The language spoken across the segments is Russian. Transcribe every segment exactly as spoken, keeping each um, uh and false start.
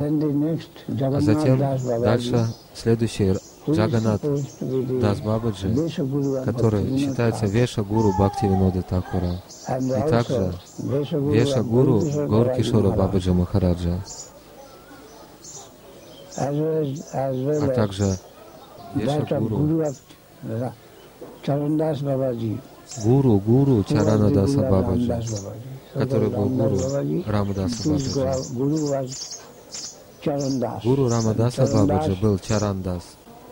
А затем дальше следующий Джаганат Дас Бабаджи, который считается Веша-гуру Бхактивинода Такура, и также Веша-гуру Гауркишора Бабаджи Махараджа, а также Веша-гуру Гуру Гуру Чаранадаса Бабаджи, который был гуру Рамадаса Бабаджи. Гуру Рамадаса Бабаджи был Чарандас,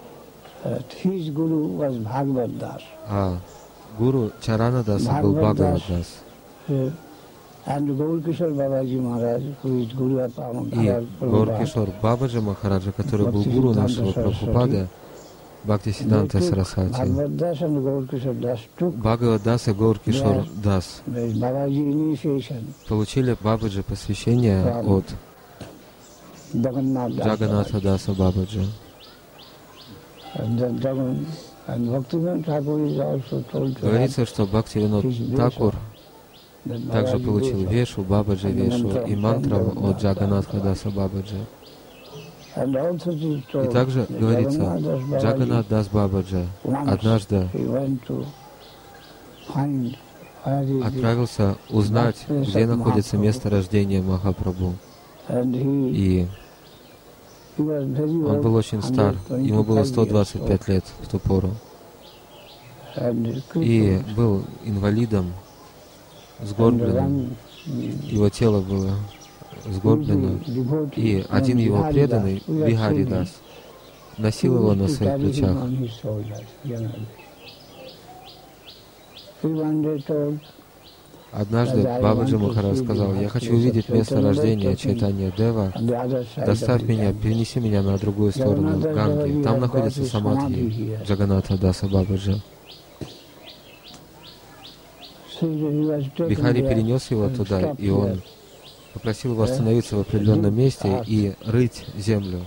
а гуру Чаранадаса был Бхагавадас. И Гауркишор Бабаджи Махараджа, который был гуру нашего Прабхупады, Бхактисиданта Сарасвати. Бхагавадас и Гауркишор Дас получили Бабаджи посвящение от Джаганатха Даса Бабаджи. Говорится, что Бхактивинод Такур также получил Вешу, Бабаджи Вешу и мантрам от Джаганатха Даса Бабаджи. И также говорится, Джаганат Дас Бабаджи однажды отправился узнать, где находится место рождения Махапрабху. И он был очень стар, ему было сто двадцать пять лет в ту пору. И был инвалидом, сгорбленным, его тело было сгорблено. И один его преданный, Вихари Дас, носил его на своих плечах. Однажды Бабаджи Махарадж сказал: «Я хочу увидеть место рождения Чайтанья Дева. Доставь меня, перенеси меня на другую сторону Ганги. Там находится самадхи Джаганатха Даса Бабаджи». Бихари перенес его туда, и он попросил его остановиться в определенном месте и рыть землю.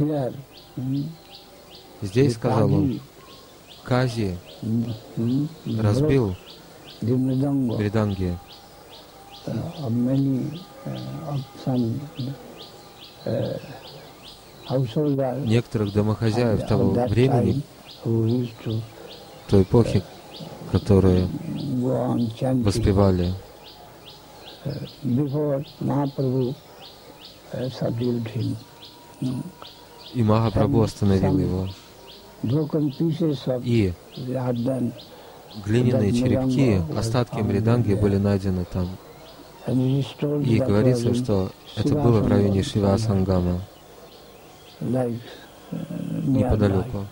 Здесь, сказал он, Кази разбил вриданги некоторых домохозяев того времени, той эпохи, которые воспевали. И Махапрабху остановил его. И глиняные черепки, остатки мриданги были найдены там. И говорится, что это было в районе Шива-Сангама, неподалеку.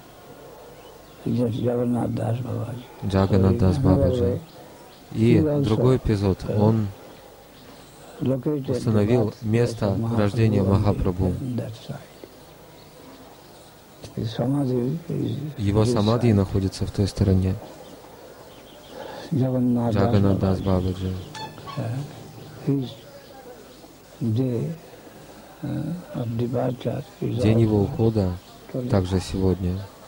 Джаганат Дас Бабаджи. И другой эпизод, он установил место рождения Махапрабху. Его самадхи находится в той стороне. Джаганат Дас Бабаджи. День его ухода также сегодня.